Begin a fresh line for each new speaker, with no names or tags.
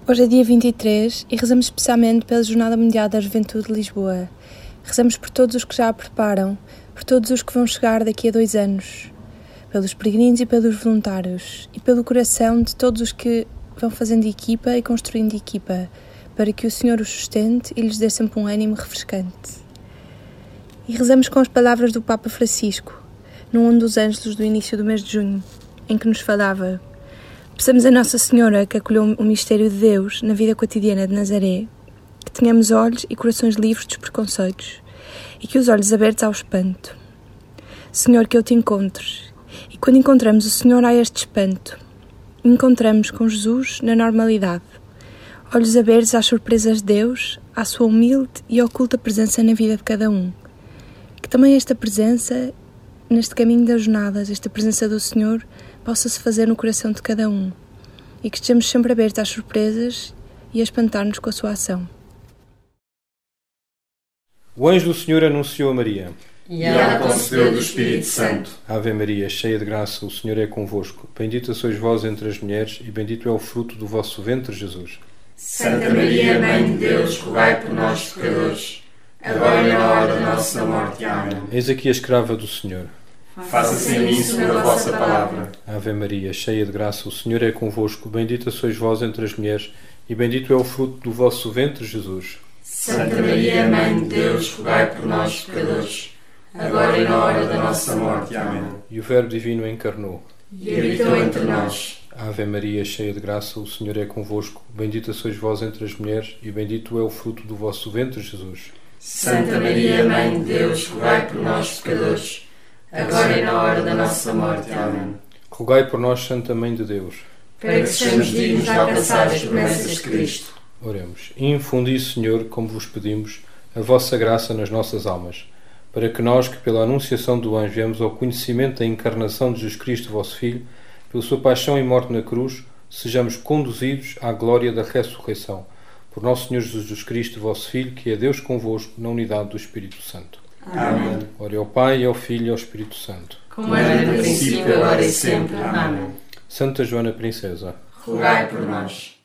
Hoje é dia 23 e rezamos especialmente pela Jornada Mundial da Juventude de Lisboa. Rezamos por todos os que já a preparam, por todos os que vão chegar daqui a 2 anos, pelos peregrinos e pelos voluntários, e pelo coração de todos os que vão fazendo equipa e construindo equipa, para que o Senhor os sustente e lhes dê sempre um ânimo refrescante. E rezamos com as palavras do Papa Francisco, num dos ângelos do início do mês de junho, em que nos falava: peçamos a Nossa Senhora, que acolheu o mistério de Deus na vida cotidiana de Nazaré, que tenhamos olhos e corações livres dos preconceitos e que os olhos abertos ao espanto. Senhor, que eu te encontre, e quando encontramos o Senhor há este espanto. Encontramos com Jesus na normalidade, olhos abertos às surpresas de Deus, à sua humilde e oculta presença na vida de cada um. Que também esta presença, neste caminho das jornadas, esta presença do Senhor, possa-se fazer no coração de cada um e que estejamos sempre abertos às surpresas e a espantar-nos com a sua ação.
O anjo do Senhor anunciou a Maria.
E ela concebeu do Espírito Santo.
Ave Maria, cheia de graça, o Senhor é convosco. Bendita sois vós entre as mulheres e bendito é o fruto do vosso ventre, Jesus.
Santa Maria, Mãe de Deus, rogai por nós, pecadores, agora e na hora da nossa morte. Amém.
Eis aqui a escrava do Senhor.
Faça-se em mim segundo a vossa palavra.
Ave Maria, cheia de graça, o Senhor é convosco. Bendita sois vós entre as mulheres e bendito é o fruto do vosso ventre, Jesus.
Santa Maria, Mãe de Deus, rogai por nós, pecadores, agora e na hora da nossa morte. Amém.
E o Verbo Divino encarnou
E habitou entre nós.
Ave Maria, cheia de graça, o Senhor é convosco. Bendita sois vós entre as mulheres e bendito é o fruto do vosso ventre, Jesus.
Santa Maria, Mãe de Deus, rogai por nós, pecadores, agora e na hora da nossa morte. Amém.
Rogai por nós, Santa Mãe de Deus,
para que sejamos dignos de alcançar as promessas de Cristo.
Oremos. E infundi, Senhor, como vos pedimos, a vossa graça nas nossas almas, para que nós, que pela anunciação do anjo viemos ao conhecimento da encarnação de Jesus Cristo, vosso Filho, pela sua paixão e morte na cruz, sejamos conduzidos à glória da ressurreição. Por nosso Senhor Jesus Cristo, vosso Filho, que é Deus convosco, na unidade do Espírito Santo.
Amém.
Ore ao Pai, ao Filho e ao Espírito Santo.
Como era no princípio, agora e sempre. Amém.
Santa Joana Princesa,
rogai por nós.